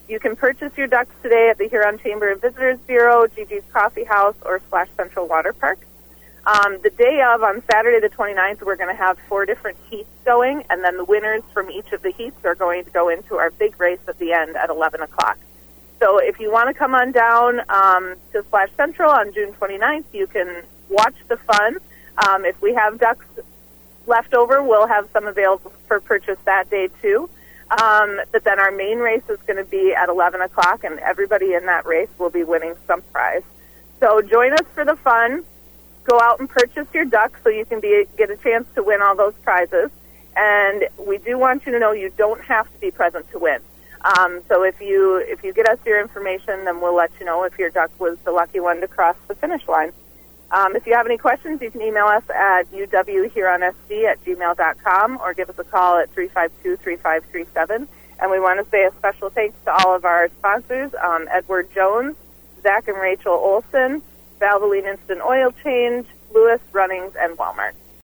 You can purchase your ducks today at the Huron Chamber of Visitors Bureau, Gigi's Coffee House, or Splash Central Water Park. The day of, on Saturday the 29th, we're going to have 4 different heats going, and then the winners from each of the heats are going to go into our big race at the end at 11 o'clock. So if you want to come on down to Splash Central on June 29th, you can watch the fun. If we have ducks left over, we'll have some available for purchase that day too. But then our main race is going to be at 11 o'clock, and everybody in that race will be winning some prize. So join us for the fun. Go out and purchase your ducks so you can get a chance to win all those prizes. And we do want you to know you don't have to be present to win. So if you get us your information, then we'll let you know if your duck was the lucky one to cross the finish line. If you have any questions, you can email us at uwhuronSC@gmail.com or give us a call at 352-3537. And we want to say a special thanks to all of our sponsors, Edward Jones, Zach and Rachel Olson, Valvoline Instant Oil Change, Lewis, Runnings, and Walmart.